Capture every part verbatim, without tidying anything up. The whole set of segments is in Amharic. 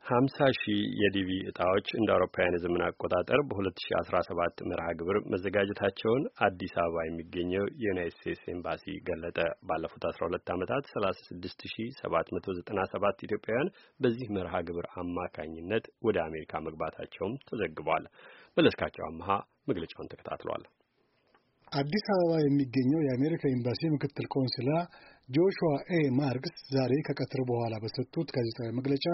ሀምሳ ሺህ የዲቪ እጣዎች እንደ አውሮፓውያን የዘመን አቆጣጠር በ2017 መርሃ ግብር መዘጋጀታቸውን አዲስ አበባ የሚገኘው የዩናይትድ ስቴትስ ኤምባሲ ገለጠ። ባለፉት አስራ ሁለት ዓመታት ሰላሳ ስድስት ሺህ ሰባት መቶ ዘጠና ሰባት ኢትዮጵያውያን በዚህ መርሃ ግብር አማካኝነት ወደ አሜሪካ መግባታቸውም ተዘግቧል። መለስካቸው አምሃ መግለጫውን ተከታትሏል። አዲስ አበባ የሚገኘው የአሜሪካ ኤምባሲ ምክትል ቆንስላ ጆሹዋ ኤ ማርክስ ዛሬ ከቀትር በኋላ በሰጡት ጋዜጣዊ መግለጫ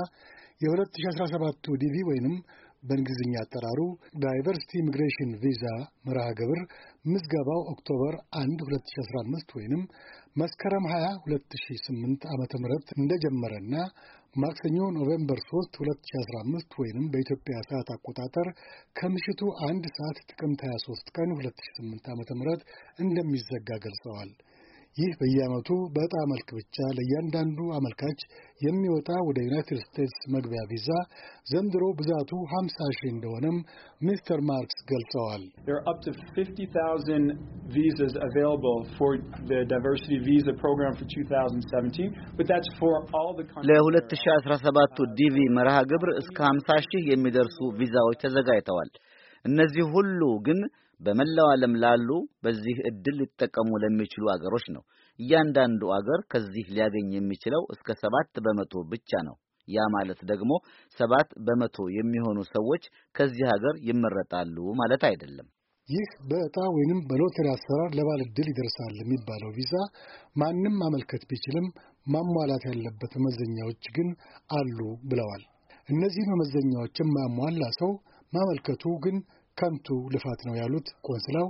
የ2017ቱ ዲቪ ወይንም በእንግሊዝኛ አጠራሩ ዳይቨርሲቲ ኢሚግሬሽን ቪዛ መርሃ ግብር ምዝገባው ኦክቶበር አንድ ሁለት ሺህ አስራ አምስት ወይንም መስከረም ሃያ ሁለት ሺህ ስምንት ዓመተ ምህረት እንደጀመረና ማክሰኞ ኖቬምበር ሶስት ሁለት ሺህ አስራ አምስት ወይንም በኢትዮጵያ ሰዓት አቆጣጠር ከምሽቱ አንድ ሰዓት ጥቅምት ሃያ ሶስት ቀን ሁለት ሺህ ስምንት ዓመተ ምህረት እንደሚዘጋ ገልጸዋል። ይህ በየዓመቱ በዕጣ መልክ ብቻ ለእያንዳንዱ አመልካች የሚወጣ ወደ ዩናይትድ ስቴትስ መግቢያ ቪዛ ዘንድሮ ብዛቱ ሀምሳ ሺህ እንደሆነም ሚስተር ማርክስ ገልጸዋል። There are up to fifty thousand visas available for the diversity visa program for twenty seventeen, but that's for all the countries. ለ2017ቱ ዲቪ መርሃ ግብር እስከ ሀምሳ ሺህ የሚደርሱ ቪዛዎች ተዘጋጅተዋል። እነዚህ ሁሉ ግን በመላው ዓለም ላሉ በዚህ እድል ሊጠቀሙ ለሚችሉ አገሮች ነው። እያንዳንዱ አገር ከዚህ ሊያገኝ የሚችለው እስከ ሰባት በመቶ ብቻ ነው። ያ ማለት ደግሞ ሰባት በመቶ የሚሆኑ ሰዎች ከዚህ ሀገር ይመረጣሉ ማለት አይደለም። ይህ በዕጣ ወይንም በሎተሪ አሰራር ለባለ እድል ይደርሳል የሚባለው ቪዛ ማንም ማመልከት ቢችልም ማሟላት ያለበት መመዘኛዎች ግን አሉ ብለዋል። እነዚህ መመዘኛዎች የማያሟላ ሰው ማመልከቱ ግን ከንቱ ልፋት ነው ያሉት ቆንስላው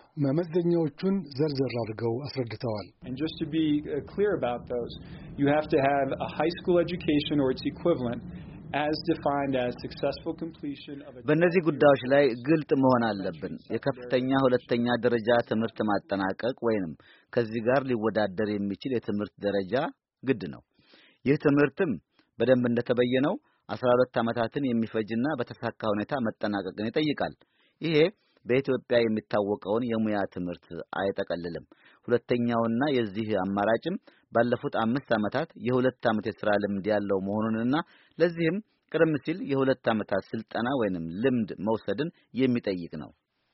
መመዘኛዎቹን ዘርዘር አድርገው አስረድተዋል። And just to be clear about those, you have to have a high school education or its equivalent as defined as successful completion of a በእነዚህ ጉዳዮች ላይ ግልጥ መሆን አለብን። የከፍተኛ ሁለተኛ ደረጃ ትምህርት ማጠናቀቅ ወይንም ከዚህ ጋር ሊወዳደር የሚችል የትምህርት ደረጃ ግድ ነው። ይህ ትምህርትም በደንብ እንደተበየነው አስራ ሁለት ዓመታትን የሚፈጅና በተሳካ ሁኔታ መጠናቀቅን ይጠይቃል። ይሄ በኢትዮጵያ የሚታወቀውን የሙያ ትምህርት አይጠቀልልም። ሁለተኛውና የዚህ አማራጭም ባለፉት አምስት ዓመታት የሁለት ዓመት የሥራ ልምድ ያለው መሆኑንና ለዚህም ቀደም ሲል የሁለት ዓመታት ስልጠና ወይንም ልምድ መውሰድን የሚጠይቅ ነው።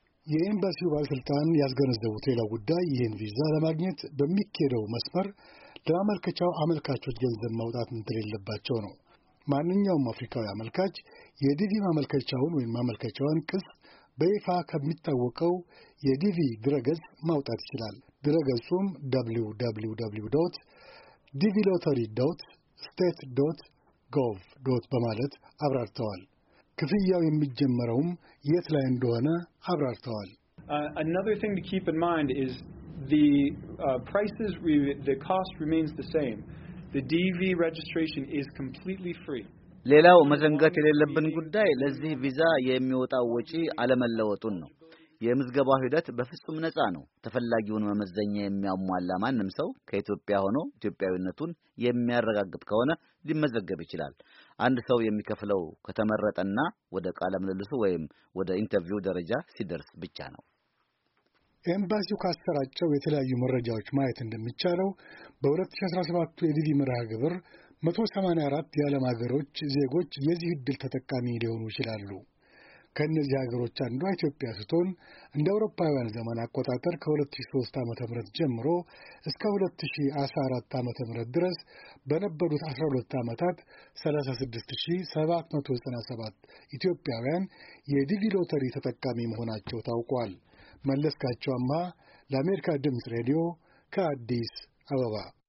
የኤምባሲው ባለስልጣን ያስገነዘቡት ሌላው ጉዳይ ይህን ቪዛ ለማግኘት በሚካሄደው መስመር ለማመልከቻው አመልካቾች ገንዘብ ማውጣት እንደሌለባቸው ነው። ማንኛውም አፍሪካዊ አመልካች የዲቪ ማመልከቻውን ወይም ማመልከቻውን ቅጽ በይፋ ከሚታወቀው የዲቪ ድረገጽ ማውጣት ይችላል። ድረገጹም ደብሊው ደብሊው ደብሊው ዶት ዲቪ ሎተሪ ዶት ስቴት ዶት ጎቭ ዶት በማለት አብራርተዋል። ክፍያው የሚጀመረውም የት ላይ እንደሆነ አብራርተዋል። Uh, another thing to keep in mind is the uh, prices, re- the cost remains the same. The D V registration is completely free. ሌላው መዘንጋት የሌለብን ጉዳይ ለዚህ ቪዛ የሚወጣው ወጪ አለመለወጡን ነው። የምዝገባው ሂደት በፍጹም ነፃ ነው። ተፈላጊውን መመዘኛ የሚያሟላ ማንም ሰው ከኢትዮጵያ ሆኖ ኢትዮጵያዊነቱን የሚያረጋግጥ ከሆነ ሊመዘገብ ይችላል። አንድ ሰው የሚከፍለው ከተመረጠና ወደ ቃለ ምልልሱ ወይም ወደ ኢንተርቪው ደረጃ ሲደርስ ብቻ ነው። ኤምባሲው ካሰራጨው የተለያዩ መረጃዎች ማየት እንደሚቻለው በ2017ቱ የዲቪ መርሃ ግብር መቶ ሰማንያ አራት የዓለም ሀገሮች ዜጎች የዚህ ዕድል ተጠቃሚ ሊሆኑ ይችላሉ። ከእነዚህ ሀገሮች አንዷ ኢትዮጵያ ስትሆን እንደ አውሮፓውያን ዘመን አቆጣጠር ከሁለት ሺህ ሦስት ዓመተ ምህረት ጀምሮ እስከ ሁለት ሺህ አስራ አራት ዓመተ ምህረት ድረስ በነበሩት አስራ ሁለት ዓመታት ሰላሳ ስድስት ሺህ ሰባት መቶ ዘጠና ሰባት ኢትዮጵያውያን የዲቪ ሎተሪ ተጠቃሚ መሆናቸው ታውቋል። መለስካቸው አምሃ ለአሜሪካ ድምፅ ሬዲዮ ከአዲስ አበባ